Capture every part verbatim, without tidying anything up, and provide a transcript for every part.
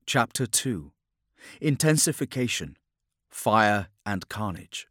Chapter two. Intensification. Fire and Carnage.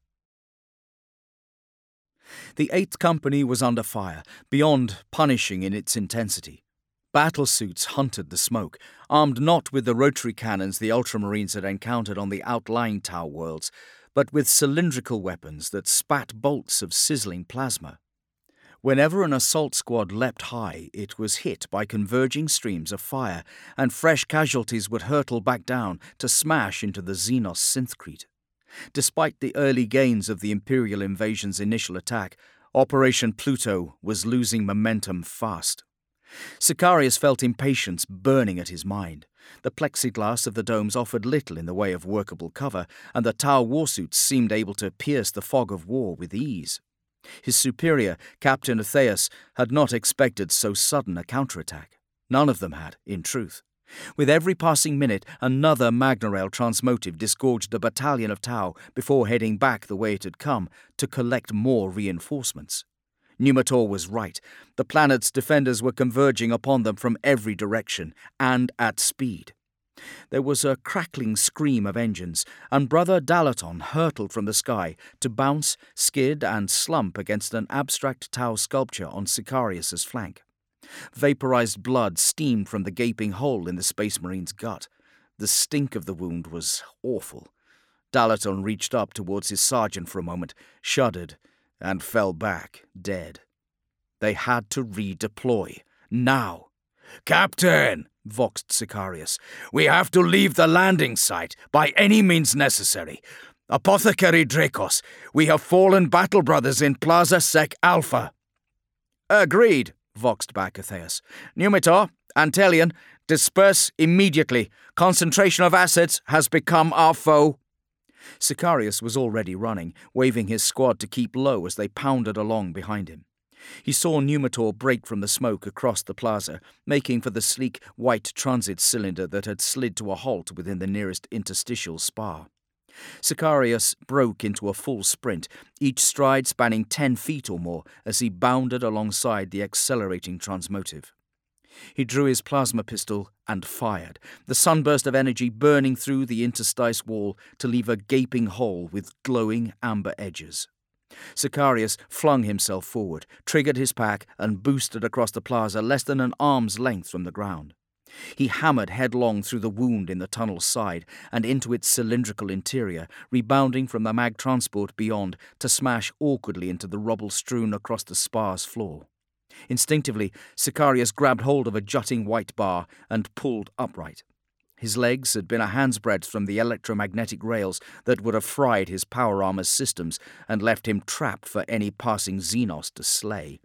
The Eighth Company was under fire, beyond punishing in its intensity. Battlesuits hunted the smoke, armed not with the rotary cannons the Ultramarines had encountered on the outlying Tau worlds, but with cylindrical weapons that spat bolts of sizzling plasma. Whenever an assault squad leapt high, it was hit by converging streams of fire, and fresh casualties would hurtle back down to smash into the Xenos synthcrete. Despite the early gains of the Imperial invasion's initial attack, Operation Pluto was losing momentum fast. Sicarius felt impatience burning at his mind. The plexiglass of the domes offered little in the way of workable cover, and the Tau warsuits seemed able to pierce the fog of war with ease. His superior, Captain Atheus, had not expected so sudden a counterattack. None of them had, in truth. With every passing minute, another Magna-Rail transmotive disgorged a battalion of Tau before heading back the way it had come to collect more reinforcements. Numitor was right. The planet's defenders were converging upon them from every direction, and at speed. There was a crackling scream of engines, and Brother Dalaton hurtled from the sky to bounce, skid, and slump against an abstract Tau sculpture on Sicarius's flank. Vaporized blood steamed from the gaping hole in the Space Marine's gut. The stink of the wound was awful. Dalaton reached up towards his sergeant for a moment, shuddered, and fell back, dead. They had to redeploy. Now. "Captain!" voxed Sicarius. "We have to leave the landing site by any means necessary. Apothecary Dracos, we have fallen battle brothers in Plaza Sec Alpha." "Agreed," voxed back Atheus. "Numitor, Antelion, disperse immediately. Concentration of assets has become our foe." Sicarius was already running, waving his squad to keep low as they pounded along behind him. He saw Numitor break from the smoke across the plaza, making for the sleek white transit cylinder that had slid to a halt within the nearest interstitial spar. Sicarius broke into a full sprint, each stride spanning ten feet or more as he bounded alongside the accelerating transmotive. He drew his plasma pistol and fired, the sunburst of energy burning through the interstice wall to leave a gaping hole with glowing amber edges. Sicarius flung himself forward, triggered his pack, and boosted across the plaza less than an arm's length from the ground. He hammered headlong through the wound in the tunnel's side and into its cylindrical interior, rebounding from the mag transport beyond to smash awkwardly into the rubble strewn across the spar's floor. Instinctively, Sicarius grabbed hold of a jutting white bar and pulled upright. His legs had been a hand's breadth from the electromagnetic rails that would have fried his power armor's systems and left him trapped for any passing Xenos to slay.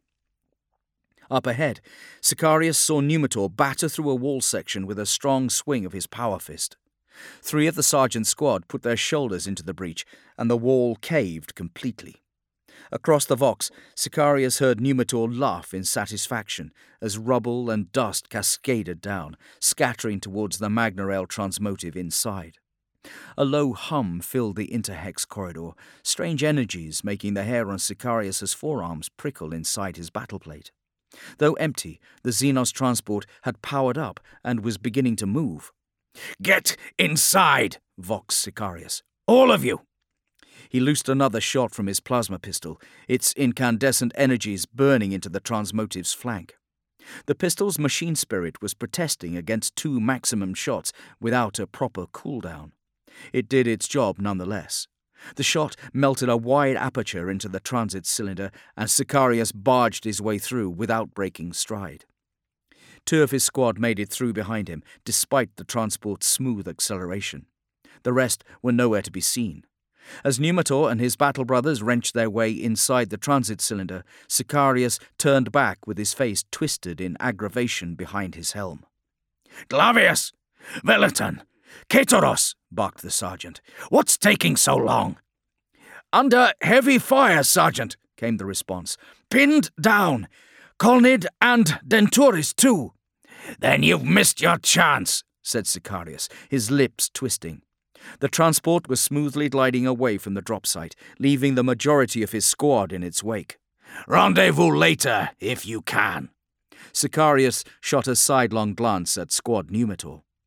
Up ahead, Sicarius saw Numitor batter through a wall section with a strong swing of his power fist. Three of the sergeant's squad put their shoulders into the breach, and the wall caved completely. Across the Vox, Sicarius heard Numitor laugh in satisfaction as rubble and dust cascaded down, scattering towards the Magna-Rail transmotive inside. A low hum filled the interhex corridor, strange energies making the hair on Sicarius's forearms prickle inside his battleplate. Though empty, the Xenos transport had powered up and was beginning to move. "Get inside!" voxed Sicarius. "All of you!" He loosed another shot from his plasma pistol, its incandescent energies burning into the transmotive's flank. The pistol's machine spirit was protesting against two maximum shots without a proper cooldown. It did its job nonetheless. The shot melted a wide aperture into the transit cylinder, and Sicarius barged his way through without breaking stride. Two of his squad made it through behind him, despite the transport's smooth acceleration. The rest were nowhere to be seen. As Numitor and his battle brothers wrenched their way inside the transit cylinder, Sicarius turned back with his face twisted in aggravation behind his helm. "Glavius! Veliton! Ketoros!" barked the sergeant. "What's taking so long?" "Under heavy fire, Sergeant," came the response. "Pinned down. Colnid and Denturis, too." "Then you've missed your chance," said Sicarius, his lips twisting. The transport was smoothly gliding away from the drop site, leaving the majority of his squad in its wake. "Rendezvous later, if you can." Sicarius shot a sidelong glance at Squad Numitor.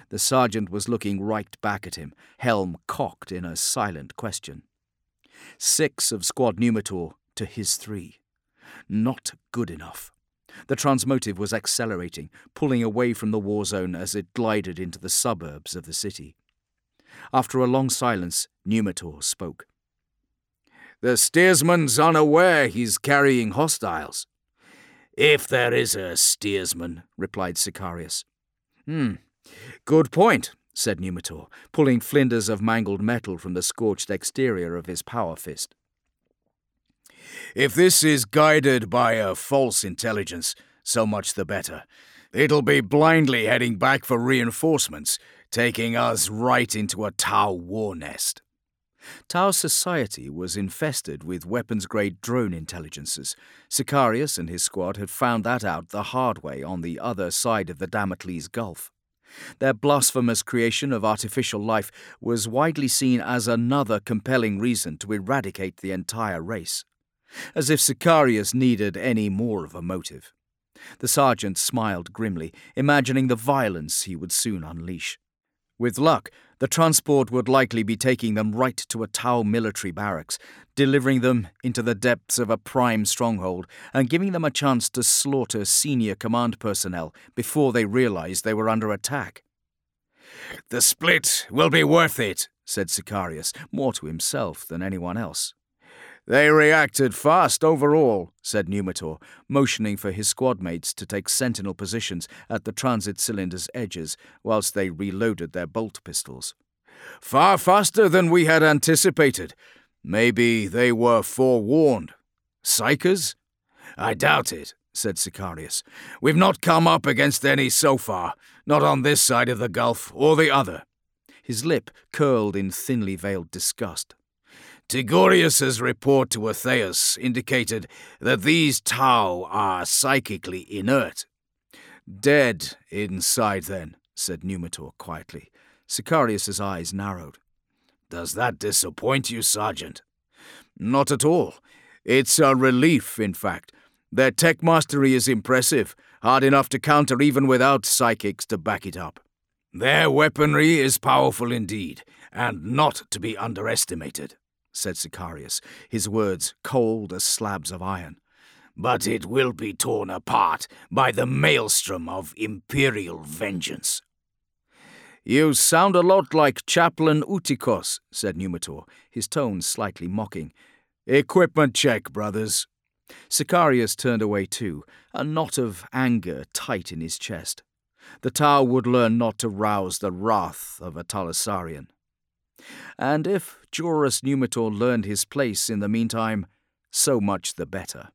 The sergeant was looking right back at him, helm cocked in a silent question. Six of Squad Numitor to his three. Not good enough. The transmotive was accelerating, pulling away from the war zone as it glided into the suburbs of the city. After a long silence, Numitor spoke. "The steersman's unaware he's carrying hostiles." "If there is a steersman," replied Sicarius. Hmm, good point, said Numitor, pulling flinders of mangled metal from the scorched exterior of his power fist. "If this is guided by a false intelligence, so much the better. It'll be blindly heading back for reinforcements, taking us right into a Tau war nest." Tau society was infested with weapons-grade drone intelligences. Sicarius and his squad had found that out the hard way on the other side of the Damocles Gulf. Their blasphemous creation of artificial life was widely seen as another compelling reason to eradicate the entire race. As if Sicarius needed any more of a motive. The sergeant smiled grimly, imagining the violence he would soon unleash. With luck, the transport would likely be taking them right to a Tau military barracks, delivering them into the depths of a prime stronghold and giving them a chance to slaughter senior command personnel before they realized they were under attack. "The split will be worth it," said Sicarius, more to himself than anyone else. "They reacted fast overall," said Numitor, motioning for his squad mates to take sentinel positions at the transit cylinder's edges whilst they reloaded their bolt pistols. "Far faster than we had anticipated. Maybe they were forewarned. Psychers?" "I doubt it," said Sicarius. "We've not come up against any so far, not on this side of the Gulf or the other." His lip curled in thinly veiled disgust. "Tigurius's report to Atheus indicated that these Tau are psychically inert." "Dead inside, then," said Numitor quietly. Sicarius's eyes narrowed. "Does that disappoint you, Sergeant?" "Not at all. It's a relief, in fact. Their tech mastery is impressive, hard enough to counter even without psychics to back it up." "Their weaponry is powerful indeed, and not to be underestimated," said Sicarius, his words cold as slabs of iron. "But it will be torn apart by the maelstrom of Imperial vengeance." "You sound a lot like Chaplain Utikos," said Numitor, his tone slightly mocking. "Equipment check, brothers." Sicarius turned away too, a knot of anger tight in his chest. The Tau would learn not to rouse the wrath of a Talisarian. And if Jorus Numitor learned his place in the meantime, so much the better.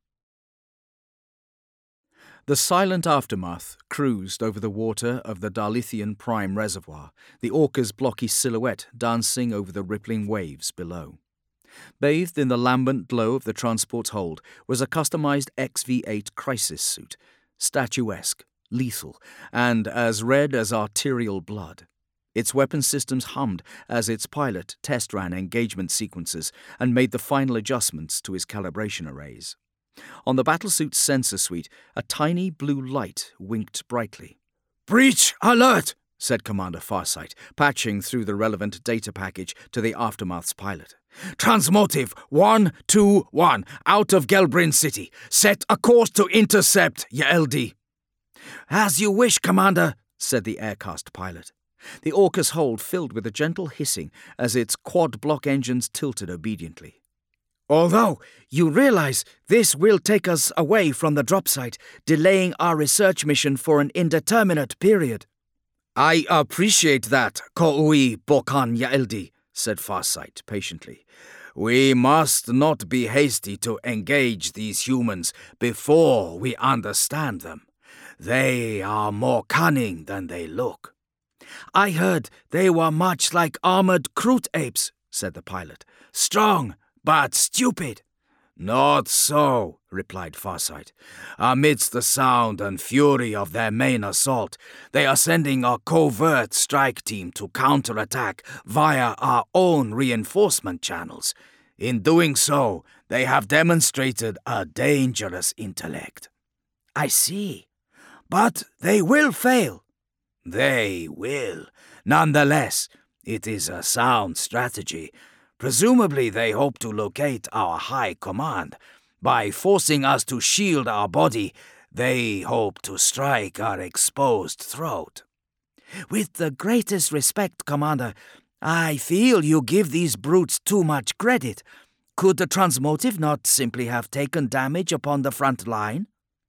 The silent aftermath cruised over the water of the Darlithian Prime Reservoir, the Orca's blocky silhouette dancing over the rippling waves below. Bathed in the lambent glow of the transport's hold was a customized X V eight crisis suit, statuesque, lethal, and as red as arterial blood. Its weapon systems hummed as its pilot test ran engagement sequences and made the final adjustments to his calibration arrays. On the battlesuit's sensor suite, a tiny blue light winked brightly. "Breach alert!" said Commander Farsight, patching through the relevant data package to the Aftermath's pilot. "Transmotive one two one, out of Gelbrin City. Set a course to intercept, Y L D." "As you wish, Commander," said the aircast pilot. The Orca's hold filled with a gentle hissing as its quad-block engines tilted obediently. "Although, you realize this will take us away from the drop site, delaying our research mission for an indeterminate period." "I appreciate that, Ko'ui Bokan Yaeldi," said Farsight patiently. "We must not be hasty to engage these humans before we understand them. They are more cunning than they look." "I heard they were much like armored Kroot apes," said the pilot. "Strong, but stupid." "Not so," replied Farsight. "Amidst the sound and fury of their main assault, they are sending a covert strike team to counterattack via our own reinforcement channels. In doing so, they have demonstrated a dangerous intellect." "I see. But they will fail." They will. Nonetheless, it is a sound strategy. Presumably they hope to locate our high command. By forcing us to shield our body, they hope to strike our exposed throat. With the greatest respect, Commander, I feel you give these brutes too much credit. Could the transmotive not simply have taken damage upon the front line?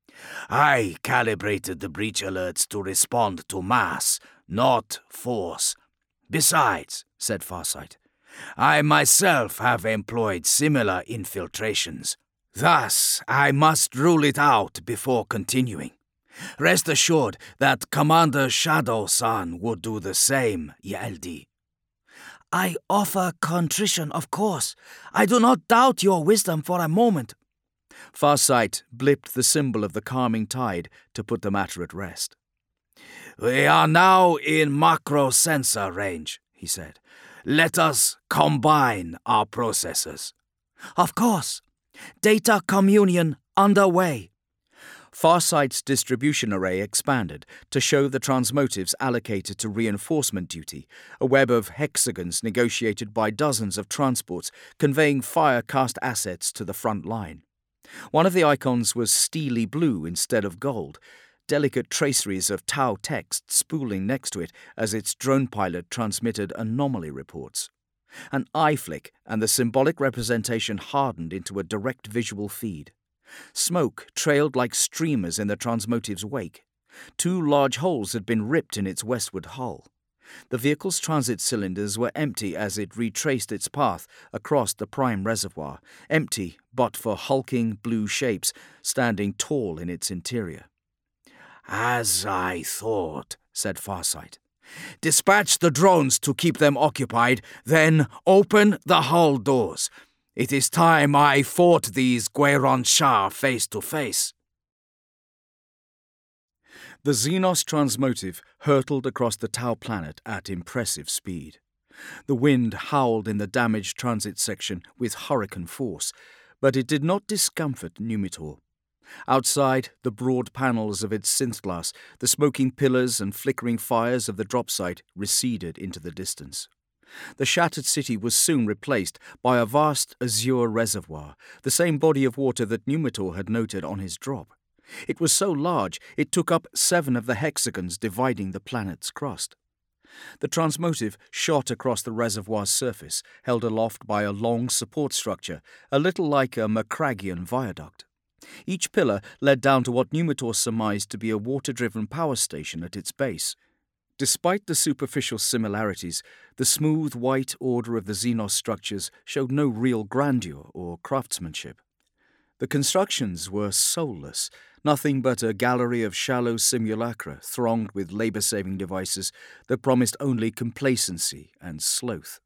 I calibrated the breach alerts to respond to mass, not force. Besides, said Farsight, I myself have employed similar infiltrations. Thus, I must rule it out before continuing. Rest assured that Commander Shadow-san would do the same, Yeldi. I offer contrition, of course. I do not doubt your wisdom for a moment. Farsight blipped the symbol of the calming tide to put the matter at rest. We are now in macro-sensor range, he said. Let us combine our processors. Of course. Data communion underway. Farsight's distribution array expanded to show the transmotives allocated to reinforcement duty, a web of hexagons negotiated by dozens of transports conveying fire-cast assets to the front line. One of the icons was steely blue instead of gold, delicate traceries of Tau text spooling next to it as its drone pilot transmitted anomaly reports. An eye flick and the symbolic representation hardened into a direct visual feed. Smoke trailed like streamers in the transmotive's wake. Two large holes had been ripped in its westward hull. The vehicle's transit cylinders were empty as it retraced its path across the prime reservoir, empty but for hulking blue shapes standing tall in its interior. As I thought, said Farsight. Dispatch the drones to keep them occupied, then open the hull doors. It is time I fought these Gueron Shah face to face. The Xenos transmotive hurtled across the Tau planet at impressive speed. The wind howled in the damaged transit section with hurricane force, but it did not discomfort Numitor. Outside the broad panels of its synth glass, the smoking pillars and flickering fires of the drop site receded into the distance. The shattered city was soon replaced by a vast azure reservoir, the same body of water that Numitor had noted on his drop. It was so large it took up seven of the hexagons dividing the planet's crust. The transmotive shot across the reservoir's surface, held aloft by a long support structure, a little like a Macragian viaduct. Each pillar led down to what Numitor surmised to be a water-driven power station at its base. Despite the superficial similarities, the smooth white order of the Xenos structures showed no real grandeur or craftsmanship. The constructions were soulless, nothing but a gallery of shallow simulacra thronged with labor-saving devices that promised only complacency and sloth.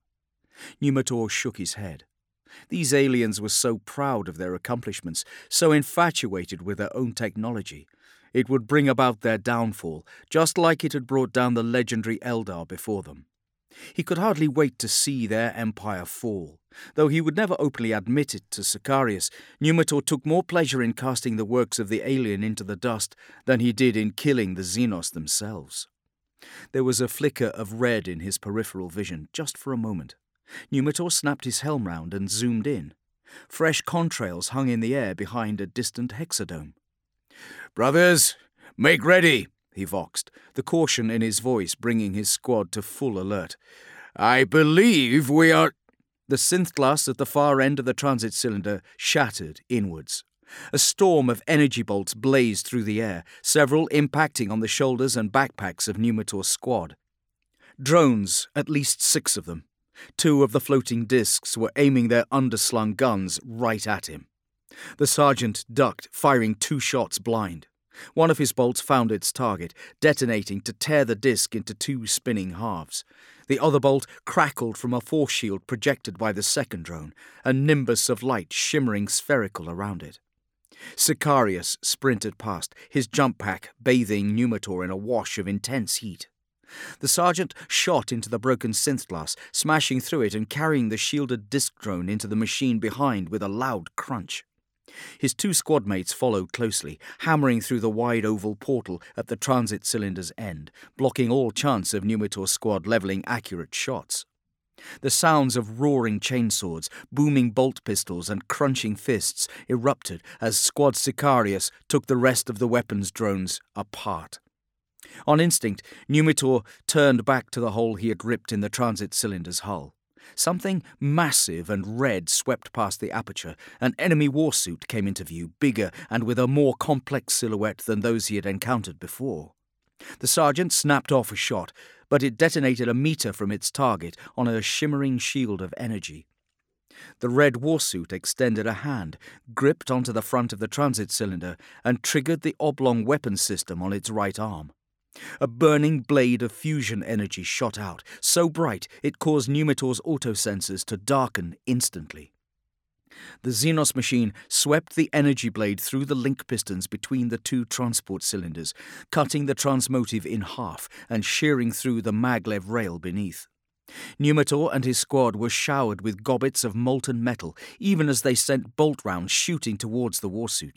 Numitor shook his head. These aliens were so proud of their accomplishments, so infatuated with their own technology. It would bring about their downfall, just like it had brought down the legendary Eldar before them. He could hardly wait to see their empire fall. Though he would never openly admit it to Sicarius, Numitor took more pleasure in casting the works of the alien into the dust than he did in killing the Xenos themselves. There was a flicker of red in his peripheral vision, just for a moment. Numitor snapped his helm round and zoomed in. Fresh contrails hung in the air behind a distant hexadome. "Brothers, make ready," he voxed, the caution in his voice bringing his squad to full alert. "I believe we are—" The synth glass at the far end of the transit cylinder shattered inwards. A storm of energy bolts blazed through the air, several impacting on the shoulders and backpacks of Numitor's squad. Drones, at least six of them. Two of the floating discs were aiming their underslung guns right at him. The sergeant ducked, firing two shots blind. One of his bolts found its target, detonating to tear the disc into two spinning halves. The other bolt crackled from a force shield projected by the second drone, a nimbus of light shimmering spherical around it. Sicarius sprinted past, his jump pack bathing Numitor in a wash of intense heat. The sergeant shot into the broken synth glass, smashing through it and carrying the shielded disc drone into the machine behind with a loud crunch. His two squad mates followed closely, hammering through the wide oval portal at the transit cylinder's end, blocking all chance of Numitor's squad levelling accurate shots. The sounds of roaring chainswords, booming bolt pistols and crunching fists erupted as Squad Sicarius took the rest of the weapons drones apart. On instinct, Numitor turned back to the hole he had ripped in the transit cylinder's hull. Something massive and red swept past the aperture. An enemy warsuit came into view, bigger and with a more complex silhouette than those he had encountered before. The sergeant snapped off a shot, but it detonated a metre from its target on a shimmering shield of energy. The red warsuit extended a hand, gripped onto the front of the transit cylinder, and triggered the oblong weapon system on its right arm. A burning blade of fusion energy shot out, so bright it caused Numitor's autosensors to darken instantly. The Xenos machine swept the energy blade through the link pistons between the two transport cylinders, cutting the transmotive in half and shearing through the maglev rail beneath. Numitor and his squad were showered with gobbets of molten metal, even as they sent bolt rounds shooting towards the warsuit.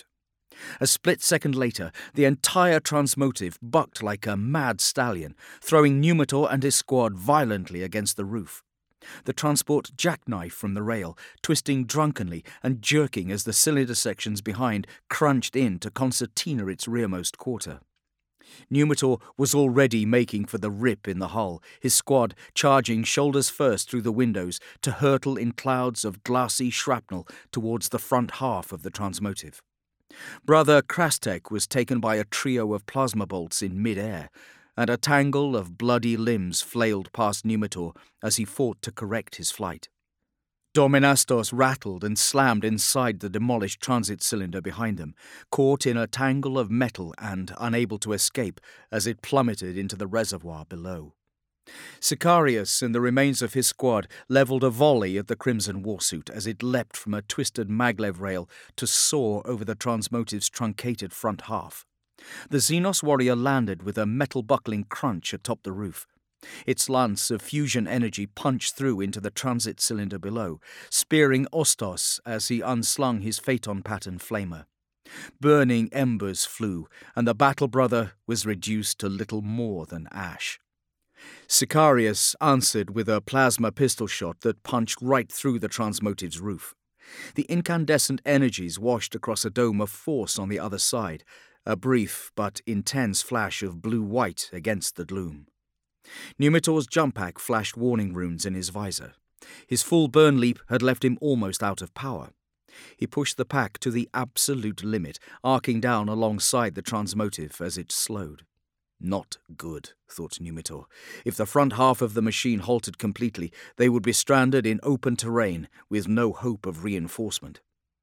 A split second later, the entire transmotive bucked like a mad stallion, throwing Numitor and his squad violently against the roof. The transport jackknifed from the rail, twisting drunkenly and jerking as the cylinder sections behind crunched in to concertina its rearmost quarter. Numitor was already making for the rip in the hull, his squad charging shoulders first through the windows to hurtle in clouds of glassy shrapnel towards the front half of the transmotive. Brother Krastek was taken by a trio of plasma bolts in mid-air, and a tangle of bloody limbs flailed past Numitor as he fought to correct his flight. Dominastos rattled and slammed inside the demolished transit cylinder behind them, caught in a tangle of metal and unable to escape as it plummeted into the reservoir below. Sicarius and the remains of his squad levelled a volley at the Crimson warsuit as it leapt from a twisted maglev rail to soar over the transmotive's truncated front half. The Xenos warrior landed with a metal-buckling crunch atop the roof. Its lance of fusion energy punched through into the transit cylinder below, spearing Ostos as he unslung his phaeton-pattern flamer. Burning embers flew, and the battle brother was reduced to little more than ash. Sicarius answered with a plasma pistol shot that punched right through the transmotive's roof. The incandescent energies washed across a dome of force on the other side, a brief but intense flash of blue-white against the gloom. Numitor's jump pack flashed warning runes in his visor. His full burn leap had left him almost out of power. He pushed the pack to the absolute limit, arcing down alongside the transmotive as it slowed. Not good, thought Numitor. If the front half of the machine halted completely, they would be stranded in open terrain with no hope of reinforcement.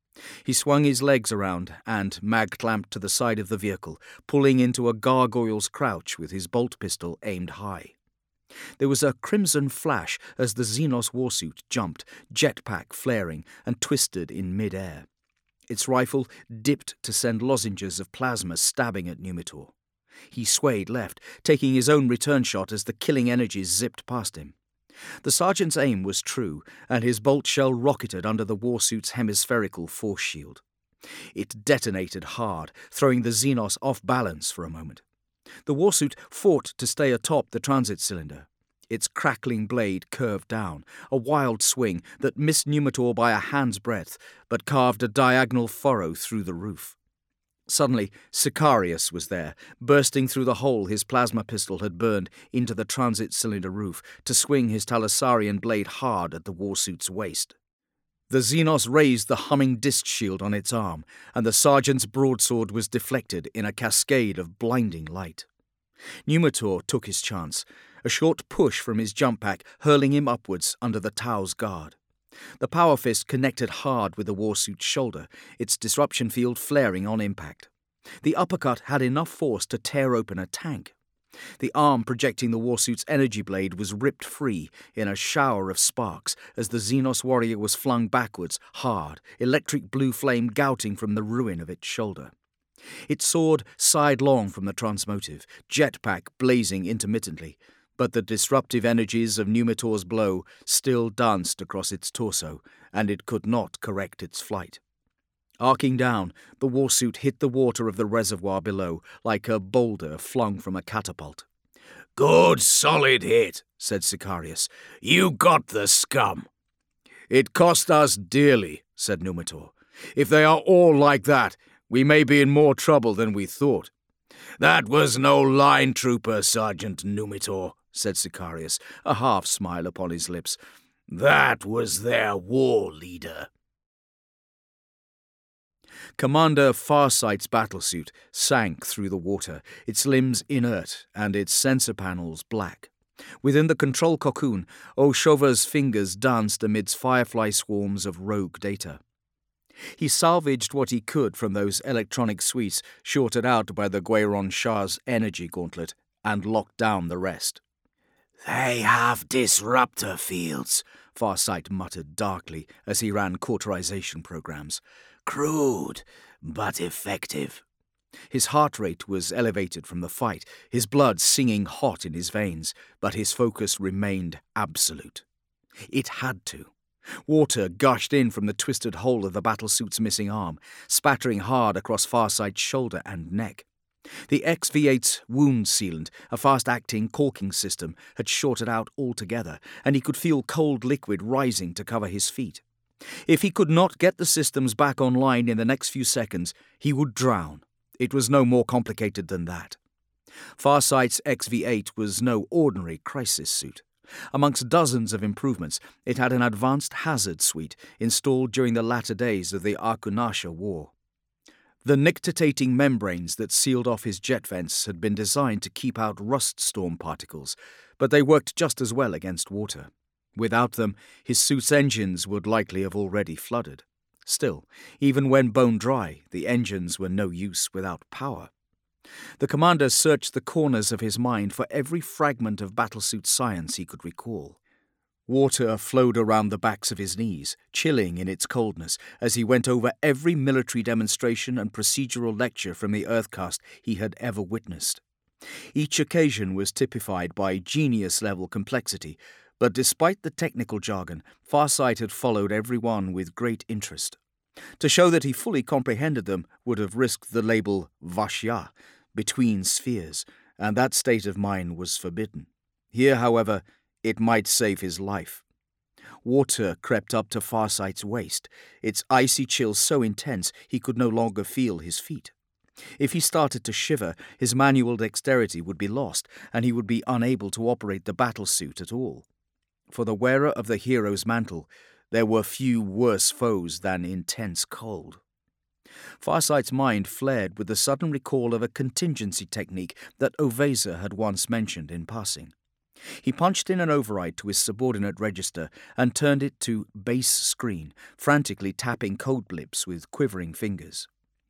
He swung his legs around and mag-clamped to the side of the vehicle, pulling into a gargoyle's crouch with his bolt pistol aimed high. There was a crimson flash as the Xenos warsuit jumped, jetpack flaring, and twisted in mid-air. Its rifle dipped to send lozenges of plasma stabbing at Numitor. He swayed left, taking his own return shot as the killing energies zipped past him. The sergeant's aim was true, and his bolt shell rocketed under the warsuit's hemispherical force shield. It detonated hard, throwing the Xenos off balance for a moment. The warsuit fought to stay atop the transit cylinder. Its crackling blade curved down, a wild swing that missed Numitor by a hand's breadth, but carved a diagonal furrow through the roof. Suddenly, Sicarius was there, bursting through the hole his plasma pistol had burned into the transit cylinder roof to swing his Thalassarian blade hard at the warsuit's waist. The Xenos raised the humming disc shield on its arm, and the sergeant's broadsword was deflected in a cascade of blinding light. Numitor took his chance, a short push from his jump pack hurling him upwards under the Tau's guard. The power fist connected hard with the warsuit's shoulder, its disruption field flaring on impact. The uppercut had enough force to tear open a tank. The arm projecting the warsuit's energy blade was ripped free in a shower of sparks as the Xenos warrior was flung backwards, hard, electric blue flame gouting from the ruin of its shoulder. It soared sidelong from the transmotive, jetpack blazing intermittently, but the disruptive energies of Numitor's blow still danced across its torso, and it could not correct its flight. Arcing down, the warsuit hit the water of the reservoir below like a boulder flung from a catapult. "Good solid hit," said Sicarius. "You got the scum." "It cost us dearly," said Numitor. "If they are all like that, we may be in more trouble than we thought." "That was no line trooper, Sergeant Numitor," said Sicarius, a half-smile upon his lips. "That was their war leader." Commander Farsight's battlesuit sank through the water, its limbs inert and its sensor panels black. Within the control cocoon, Oshova's fingers danced amidst firefly swarms of rogue data. He salvaged what he could from those electronic suites shorted out by the Guiron Shah's energy gauntlet and locked down the rest. "They have disruptor fields," Farsight muttered darkly as he ran cauterization programs. "Crude, but effective." His heart rate was elevated from the fight, his blood singing hot in his veins, but his focus remained absolute. It had to. Water gushed in from the twisted hole of the battlesuit's missing arm, spattering hard across Farsight's shoulder and neck. The X V eight's wound sealant, a fast-acting caulking system, had shorted out altogether, and he could feel cold liquid rising to cover his feet. If he could not get the systems back online in the next few seconds, he would drown. It was no more complicated than that. Farsight's X V eight was no ordinary crisis suit. Amongst dozens of improvements, it had an advanced hazard suite installed during the latter days of the Arkunasha War. The nictitating membranes that sealed off his jet vents had been designed to keep out rust storm particles, but they worked just as well against water. Without them, his suit's engines would likely have already flooded. Still, even when bone dry, the engines were no use without power. The commander searched the corners of his mind for every fragment of battlesuit science he could recall. Water flowed around the backs of his knees, chilling in its coldness, as he went over every military demonstration and procedural lecture from the Earthcast he had ever witnessed. Each occasion was typified by genius-level complexity, but despite the technical jargon, Farsight had followed every one with great interest. To show that he fully comprehended them would have risked the label Vashya, between spheres, and that state of mind was forbidden. Here, however, it might save his life. Water crept up to Farsight's waist, its icy chill so intense he could no longer feel his feet. If he started to shiver, his manual dexterity would be lost, and he would be unable to operate the battlesuit at all. For the wearer of the hero's mantle, there were few worse foes than intense cold. Farsight's mind flared with the sudden recall of a contingency technique that Oveza had once mentioned in passing. He punched in an override to his subordinate register and turned it to base screen, frantically tapping code blips with quivering fingers.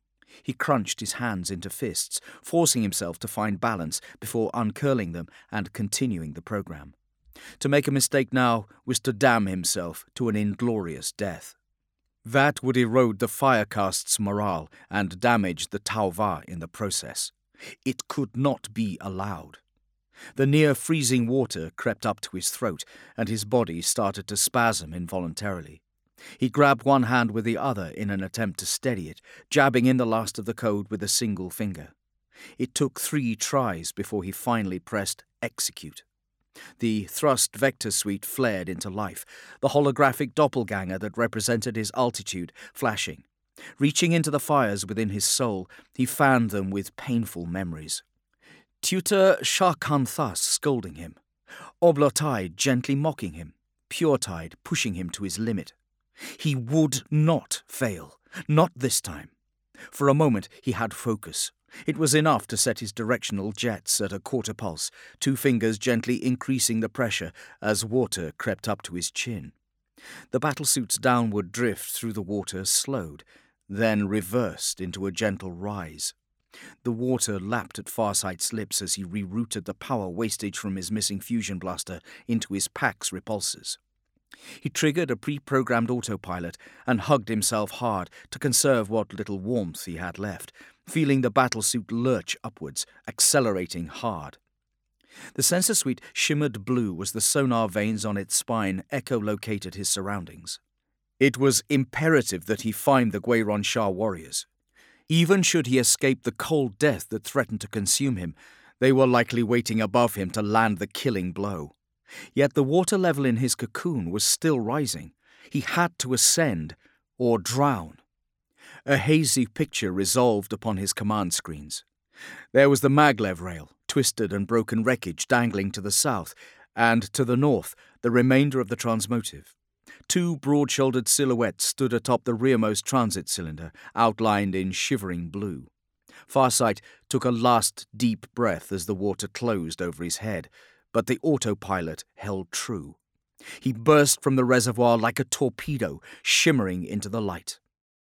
He crunched his hands into fists, forcing himself to find balance before uncurling them and continuing the program. To make a mistake now was to damn himself to an inglorious death. That would erode the Firecast's morale and damage the Tauva in the process. It could not be allowed. The near-freezing water crept up to his throat, and his body started to spasm involuntarily. He grabbed one hand with the other in an attempt to steady it, jabbing in the last of the code with a single finger. It took three tries before he finally pressed execute. The thrust vector suite flared into life, the holographic doppelganger that represented his altitude flashing. Reaching into the fires within his soul, he fanned them with painful memories. Tutor Sharkanthas scolding him, Oblotide gently mocking him, Puretide pushing him to his limit. He would not fail, not this time. For a moment he had focus. It was enough to set his directional jets at a quarter pulse, two fingers gently increasing the pressure as water crept up to his chin. The battlesuit's downward drift through the water slowed, then reversed into a gentle rise. The water lapped at Farsight's lips as he rerouted the power wastage from his missing fusion blaster into his pack's repulsors. He triggered a pre-programmed autopilot and hugged himself hard to conserve what little warmth he had left, feeling the battlesuit lurch upwards, accelerating hard. The sensor suite shimmered blue as the sonar vanes on its spine echolocated his surroundings. It was imperative that he find the Gweron Shah warriors. Even should he escape the cold death that threatened to consume him, they were likely waiting above him to land the killing blow. Yet the water level in his cocoon was still rising. He had to ascend or drown. A hazy picture resolved upon his command screens. There was the maglev rail, twisted and broken wreckage dangling to the south, and to the north, the remainder of the transmotive. Two broad-shouldered silhouettes stood atop the rearmost transit cylinder, outlined in shivering blue. Farsight took a last deep breath as the water closed over his head, but the autopilot held true. He burst from the reservoir like a torpedo, shimmering into the light.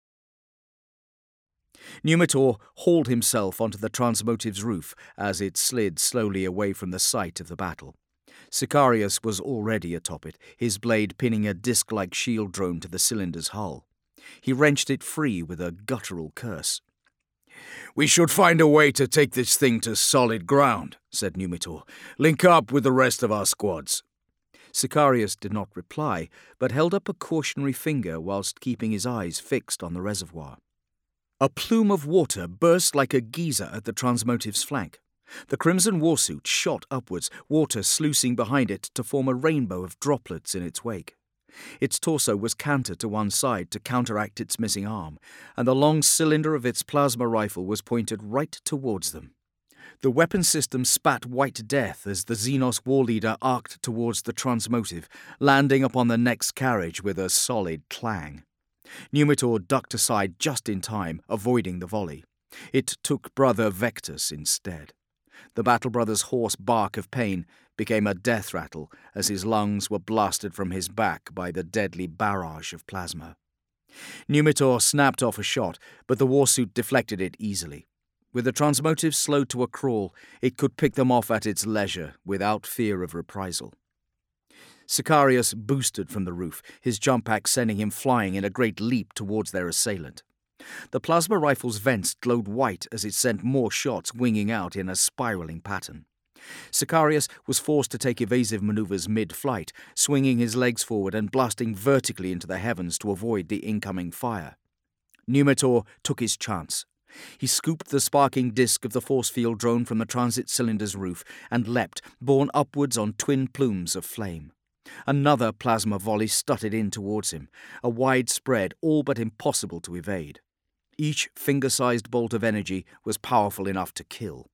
Numitor hauled himself onto the transmotive's roof as it slid slowly away from the site of the battle. Sicarius was already atop it, his blade pinning a disc-like shield drone to the cylinder's hull. He wrenched it free with a guttural curse. "We should find a way to take this thing to solid ground," said Numitor. "Link up with the rest of our squads." Sicarius did not reply, but held up a cautionary finger whilst keeping his eyes fixed on the reservoir. A plume of water burst like a geyser at the transmotive's flank. The crimson warsuit shot upwards, water sluicing behind it to form a rainbow of droplets in its wake. Its torso was canted to one side to counteract its missing arm, and the long cylinder of its plasma rifle was pointed right towards them. The weapon system spat white death as the Xenos war leader arced towards the transmotive, landing upon the next carriage with a solid clang. Numitor ducked aside just in time, avoiding the volley. It took Brother Vectus instead. The Battle Brother's hoarse bark of pain became a death rattle as his lungs were blasted from his back by the deadly barrage of plasma. Numitor snapped off a shot, but the warsuit deflected it easily. With the transmotive slowed to a crawl, it could pick them off at its leisure without fear of reprisal. Sicarius boosted from the roof, his jump pack sending him flying in a great leap towards their assailant. The plasma rifle's vents glowed white as it sent more shots winging out in a spiraling pattern. Sicarius was forced to take evasive maneuvers mid-flight, swinging his legs forward and blasting vertically into the heavens to avoid the incoming fire. Numitor took his chance. He scooped the sparking disk of the force field drone from the transit cylinder's roof and leapt, borne upwards on twin plumes of flame. Another plasma volley stuttered in towards him, a wide spread all but impossible to evade. Each finger-sized bolt of energy was powerful enough to kill.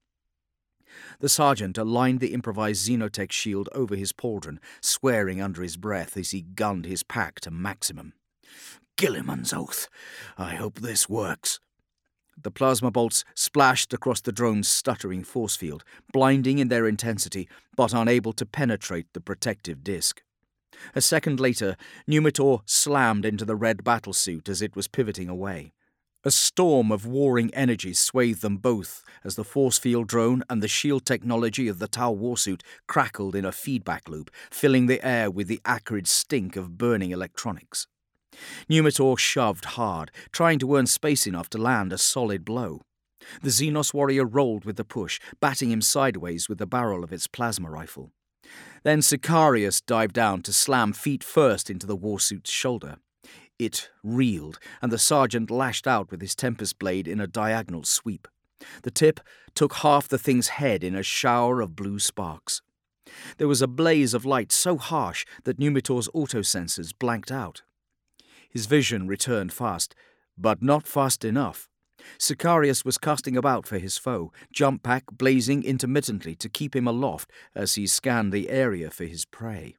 The sergeant aligned the improvised Xenotech shield over his pauldron, swearing under his breath as he gunned his pack to maximum. "Guilliman's oath. I hope this works." The plasma bolts splashed across the drone's stuttering force field, blinding in their intensity, but unable to penetrate the protective disc. A second later, Numitor slammed into the red battlesuit as it was pivoting away. A storm of warring energy swathed them both as the force field drone and the shield technology of the Tau warsuit crackled in a feedback loop, filling the air with the acrid stink of burning electronics. Numitor shoved hard, trying to earn space enough to land a solid blow. The Xenos warrior rolled with the push, batting him sideways with the barrel of its plasma rifle. Then Sicarius dived down to slam feet first into the warsuit's shoulder. It reeled, and the sergeant lashed out with his Tempest blade in a diagonal sweep. The tip took half the thing's head in a shower of blue sparks. There was a blaze of light so harsh that Numitor's autosensors blanked out. His vision returned fast, but not fast enough. Sicarius was casting about for his foe, jump pack blazing intermittently to keep him aloft as he scanned the area for his prey.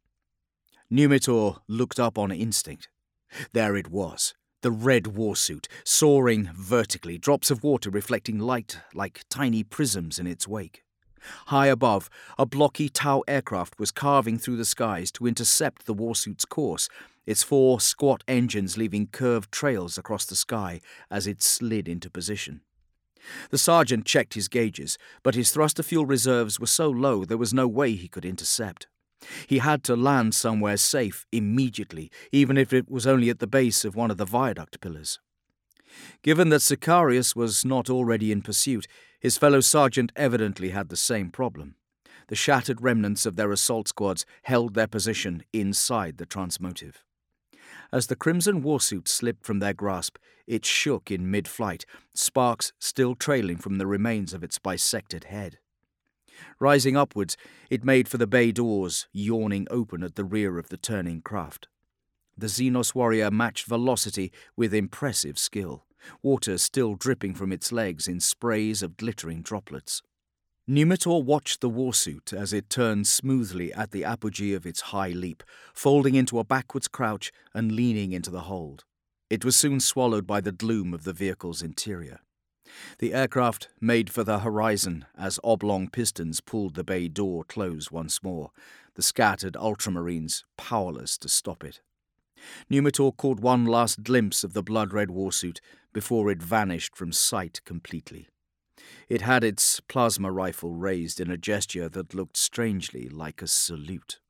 Numitor looked up on instinct. There it was, the red warsuit, soaring vertically, drops of water reflecting light like tiny prisms in its wake. High above, a blocky Tau aircraft was carving through the skies to intercept the warsuit's course, its four squat engines leaving curved trails across the sky as it slid into position. The sergeant checked his gauges, but his thruster fuel reserves were so low there was no way he could intercept. He had to land somewhere safe immediately, even if it was only at the base of one of the viaduct pillars. Given that Sicarius was not already in pursuit, his fellow sergeant evidently had the same problem. The shattered remnants of their assault squads held their position inside the transmotive. As the crimson warsuit slipped from their grasp, it shook in mid-flight, sparks still trailing from the remains of its bisected head. Rising upwards, it made for the bay doors, yawning open at the rear of the turning craft. The Xenos warrior matched velocity with impressive skill, water still dripping from its legs in sprays of glittering droplets. Numitor watched the warsuit as it turned smoothly at the apogee of its high leap, folding into a backwards crouch and leaning into the hold. It was soon swallowed by the gloom of the vehicle's interior. The aircraft made for the horizon as oblong pistons pulled the bay door close once more, the scattered ultramarines powerless to stop it. Numitor caught one last glimpse of the blood-red warsuit before it vanished from sight completely. It had its plasma rifle raised in a gesture that looked strangely like a salute.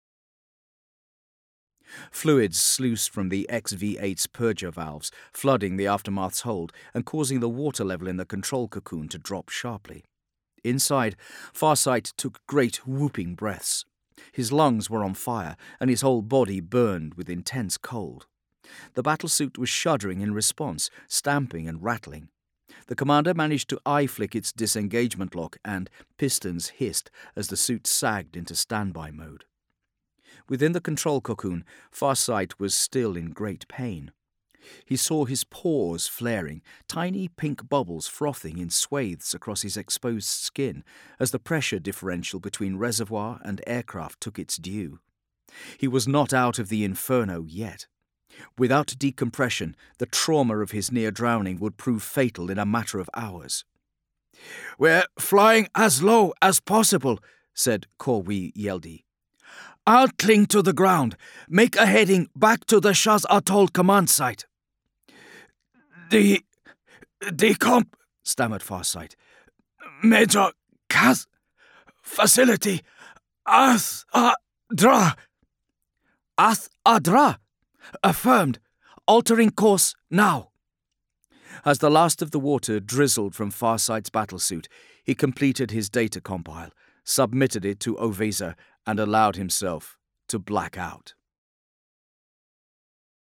Fluids sluiced from the X V eight's purger valves, flooding the Aftermath's hold and causing the water level in the control cocoon to drop sharply. Inside, Farsight took great whooping breaths. His lungs were on fire, and his whole body burned with intense cold. The battlesuit was shuddering in response, stamping and rattling. The commander managed to eye-flick its disengagement lock, and pistons hissed as the suit sagged into standby mode. Within the control cocoon, Farsight was still in great pain. He saw his pores flaring, tiny pink bubbles frothing in swathes across his exposed skin as the pressure differential between reservoir and aircraft took its due. He was not out of the inferno yet. Without decompression, the trauma of his near-drowning would prove fatal in a matter of hours. "We're flying as low as possible," said Corwi Yeldi. "I'll cling to the ground. Make a heading back to the Shaz Atoll command site." The... the comp... stammered Farsight. "Major Kaz... facility... Ath... Adra... Ath Adra... Affirmed. Altering course now." As the last of the water drizzled from Farsight's battlesuit, he completed his data compile, submitted it to Ovesa, and allowed himself to black out.